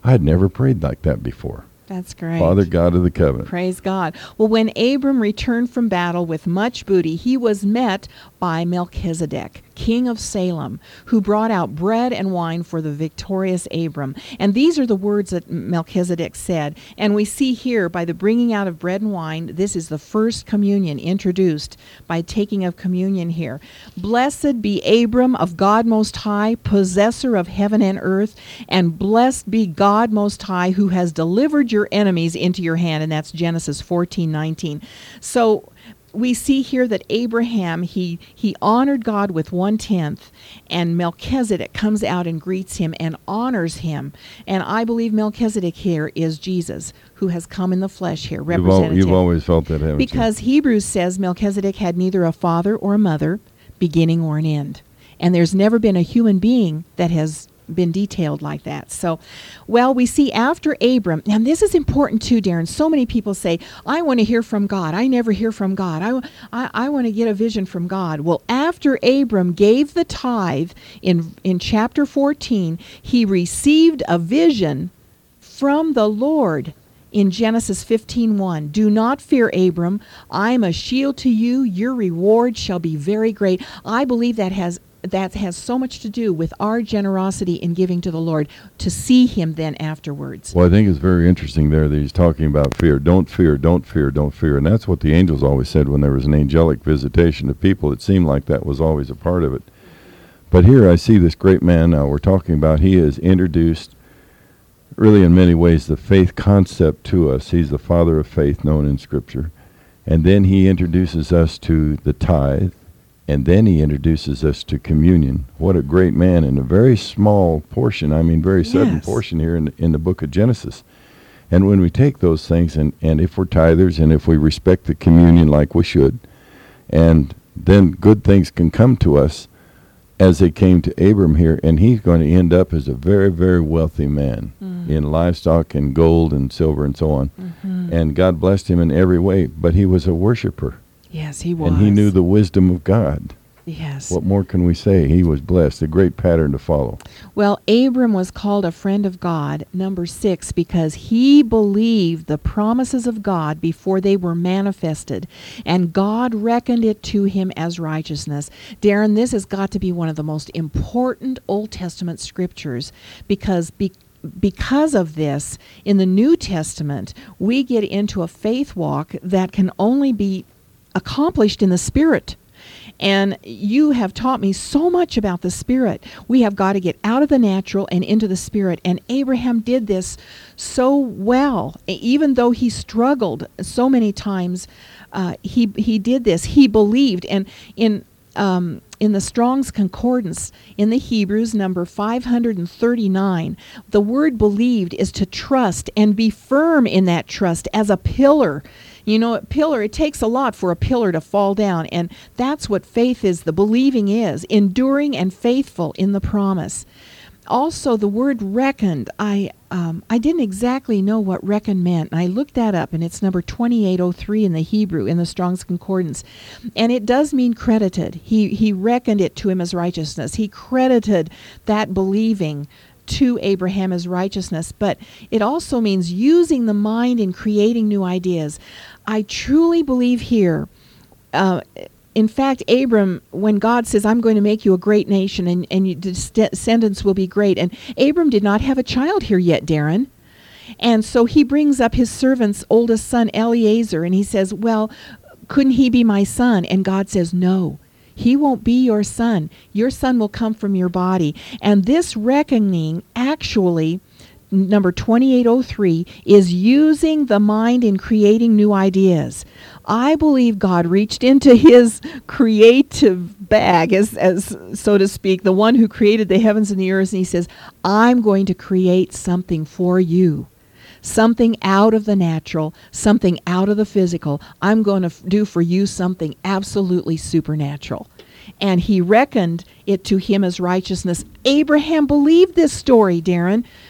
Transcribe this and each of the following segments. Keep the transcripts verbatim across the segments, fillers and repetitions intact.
I had never prayed like that before. That's great. Father God of the covenant. Praise God. Well, when Abram returned from battle with much booty, he was met by Melchizedek, king of Salem, who brought out bread and wine for the victorious Abram. And these are the words that Melchizedek said. And we see here, by the bringing out of bread and wine, this is the first communion introduced by taking of communion here. Blessed be Abram of God Most High, possessor of heaven and earth, and blessed be God Most High, who has delivered your enemies into your hand. And that's Genesis fourteen nineteen. So we see here that Abraham, he he honored God with one-tenth, and Melchizedek comes out and greets him and honors him. And I believe Melchizedek here is Jesus, who has come in the flesh here, representative. You've, al- you've always felt that, haven't because you? Hebrews says Melchizedek had neither a father or a mother, beginning or an end. And there's never been a human being that has been detailed like that. So, well, we see after Abram, and this is important too, Darren. So many people say, I want to hear from God. I never hear from God. I, I, I want to get a vision from God. Well, after Abram gave the tithe in, in chapter fourteen, he received a vision from the Lord in Genesis fifteen one. Do not fear, Abram. I am a shield to you. Your reward shall be very great. I believe that has that has so much to do with our generosity in giving to the Lord, to see him then afterwards. Well, I think it's very interesting there that he's talking about fear. Don't fear, don't fear, don't fear. And that's what the angels always said when there was an angelic visitation to people. It seemed like that was always a part of it. But here I see this great man now we're talking about. He has introduced, really in many ways, the faith concept to us. He's the father of faith known in Scripture. And then he introduces us to the tithe. And then he introduces us to communion. What a great man in a very small portion, I mean very sudden Yes. portion here in, in the book of Genesis. And when we take those things, and, and if we're tithers, and if we respect the communion like we should, and then good things can come to us as they came to Abram here, and he's going to end up as a very, very wealthy man mm. in livestock and gold and silver and so on. Mm-hmm. And God blessed him in every way, but he was a worshiper. Yes, he was. And he knew the wisdom of God. Yes. What more can we say? He was blessed, a great pattern to follow. Well, Abram was called a friend of God, number six, because he believed the promises of God before they were manifested, and God reckoned it to him as righteousness. Darren, this has got to be one of the most important Old Testament scriptures, because be Because of this, in the New Testament, we get into a faith walk that can only be accomplished in the Spirit. And you have taught me so much about the Spirit. We have got to get out of the natural and into the Spirit. And Abraham did this so well. Even though he struggled so many times, uh, he he did this. He believed. And in um, in the Strong's Concordance, in the Hebrews, number five hundred thirty-nine, the word believed is to trust and be firm in that trust as a pillar. You know, a pillar, it takes a lot for a pillar to fall down, and that's what faith is, the believing is, enduring and faithful in the promise. Also, the word reckoned, I um, I didn't exactly know what reckon meant, and I looked that up, and it's number twenty-eight oh three in the Hebrew, in the Strong's Concordance. And it does mean credited. He, he reckoned it to him as righteousness. He credited that believing to Abraham as righteousness, but it also means using the mind in creating new ideas. I truly believe here, uh, in fact, Abram, when God says, I'm going to make you a great nation and, and your descendants will be great, and Abram did not have a child here yet, Darren. And so he brings up his servant's oldest son, Eliezer, and he says, well, couldn't he be my son? And God says, no. He won't be your son. Your son will come from your body. And this reckoning, actually, number twenty-eight oh three, is using the mind in creating new ideas. I believe God reached into his creative bag, as, as so to speak, the one who created the heavens and the earth, and he says, I'm going to create something for you. Something out of the natural, something out of the physical. I'm going to f- do for you something absolutely supernatural. And he reckoned it to him as righteousness. Abraham believed this story, Darren.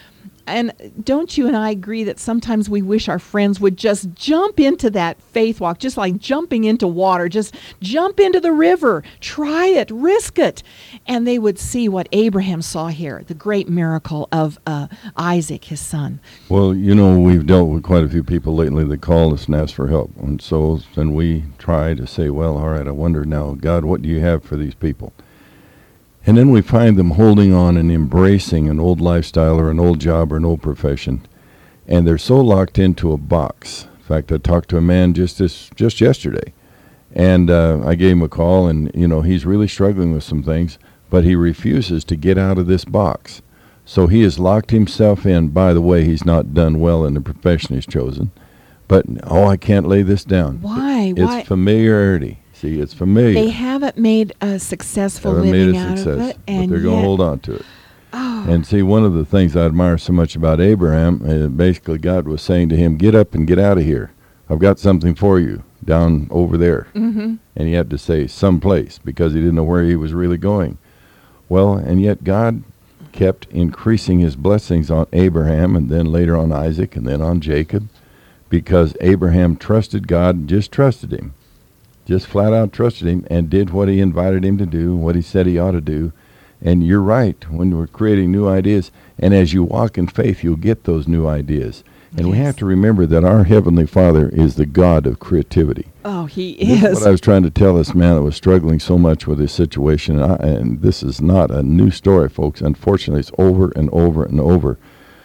And don't you and I agree that sometimes we wish our friends would just jump into that faith walk, just like jumping into water, just jump into the river, try it, risk it. And they would see what Abraham saw here, the great miracle of uh, Isaac, his son. Well, you know, we've dealt with quite a few people lately that call us and ask for help. And so then we try to say, well, all right, I wonder now, God, what do you have for these people? And then we find them holding on and embracing an old lifestyle or an old job or an old profession. And they're so locked into a box. In fact, I talked to a man just this, just yesterday. And uh, I gave him a call, and, you know, he's really struggling with some things, but he refuses to get out of this box. So he has locked himself in. By the way, he's not done well in the profession he's chosen. But, oh, I can't lay this down. Why? It's Why? familiarity. See, it's familiar. They haven't made a successful haven't living made a out success, of it. And but they're going yet- to hold on to it. Oh. And see, one of the things I admire so much about Abraham, uh, basically God was saying to him, get up and get out of here. I've got something for you down over there. Mm-hmm. And he had to say someplace because he didn't know where he was really going. Well, and yet God kept increasing his blessings on Abraham and then later on Isaac and then on Jacob because Abraham trusted God and just trusted him. Just flat out trusted him and did what he invited him to do, what he said he ought to do. And you're right, when we're creating new ideas, and as you walk in faith, you'll get those new ideas. And we Yes. have to remember that our Heavenly Father is the God of creativity. Oh, he This is is. what I was trying to tell this man that was struggling so much with his situation. And, I, and this is not a new story, folks. Unfortunately, it's over and over and over.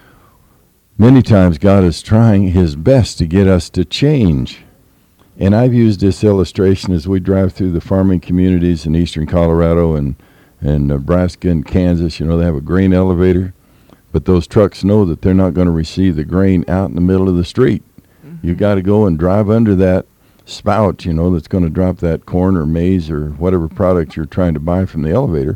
Many times God is trying his best to get us to change. And I've used this illustration as we drive through the farming communities in eastern Colorado and, and Nebraska and Kansas. You know, they have a grain elevator, but those trucks know that they're not going to receive the grain out in the middle of the street. Mm-hmm. You got to go and drive under that spout, you know, that's going to drop that corn or maize or whatever product you're trying to buy from the elevator.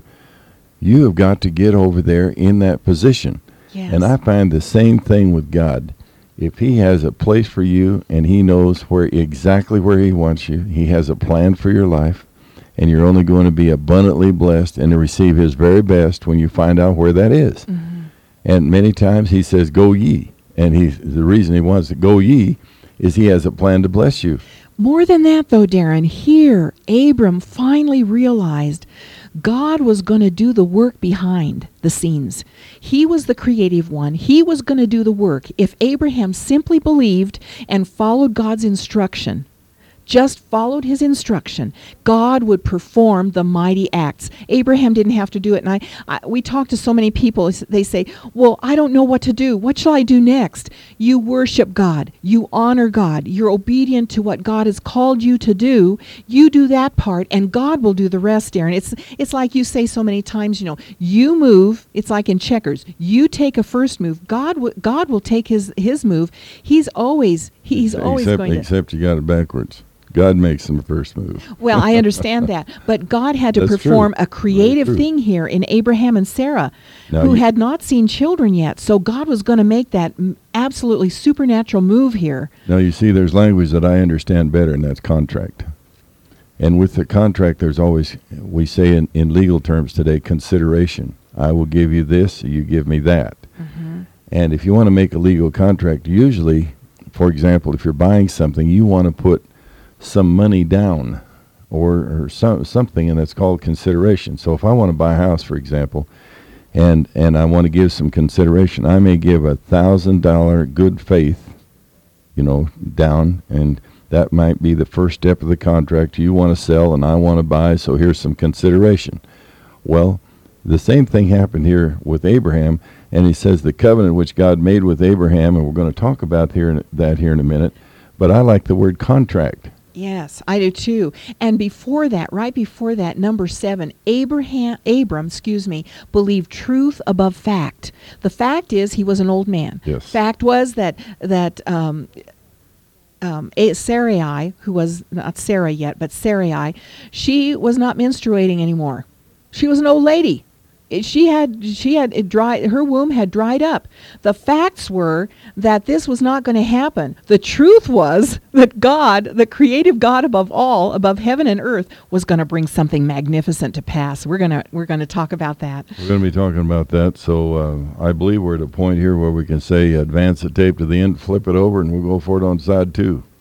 You have got to get over there in that position. Yes. And I find the same thing with God. If he has a place for you and he knows where exactly where he wants you, he has a plan for your life, and you're only going to be abundantly blessed and to receive his very best when you find out where that is. Mm-hmm. And many times he says, go ye. And he, the reason he wants to go ye is he has a plan to bless you. More than that, though, Darren, here, Abram finally realized God was going to do the work behind the scenes. He was the creative one. He was going to do the work. If Abraham simply believed and followed God's instruction, just followed his instruction, God would perform the mighty acts. Abraham didn't have to do it. And I, I, we talk to so many people, they say, well, I don't know what to do. What shall I do next? You worship God. You honor God. You're obedient to what God has called you to do. You do that part, and God will do the rest, Darren. It's, it's like you say so many times, you know, you move. It's like in checkers. You take a first move. God, w- God will take his, his move. He's always, he's always except, going to. Except you got it backwards. God makes them first move. Well, I understand that. But God had to That's perform true. a creative Very true. thing here in Abraham and Sarah, Now who you- had not seen children yet. So God was going to make that m- absolutely supernatural move here. Now, you see, there's language that I understand better, and that's contract. And with the contract, there's always, we say in, in legal terms today, consideration. I will give you this, you give me that. Mm-hmm. And if you want to make a legal contract, usually, for example, if you're buying something, you want to put some money down or, or some, something, and that's called consideration. So if I want to buy a house, for example, and, and I want to give some consideration, I may give a thousand dollar good faith, you know, down, and that might be the first step of the contract. You want to sell and I want to buy, so here's some consideration. Well, the same thing happened here with Abraham, and he says the covenant which God made with Abraham, and we're going to talk about here in, that here in a minute, but I like the word contract. Yes, I do too. And before that, right before that, number seven, Abraham, Abram, excuse me, believed truth above fact. The fact is he was an old man. Yes. Fact was that that um, um, A- Sarai, who was not Sarah yet, but Sarai, she was not menstruating anymore. She was an old lady. it- she had she had it dry her womb had dried up. The facts were that this was not going to happen. The truth was that God, the creative God above all, above heaven and earth, was going to bring something magnificent to pass. We're going to we're going to talk about that. We're going to be talking about that. So uh, I believe we're at a point here where we can say advance the tape to the end, flip it over, and we'll go for it on side two.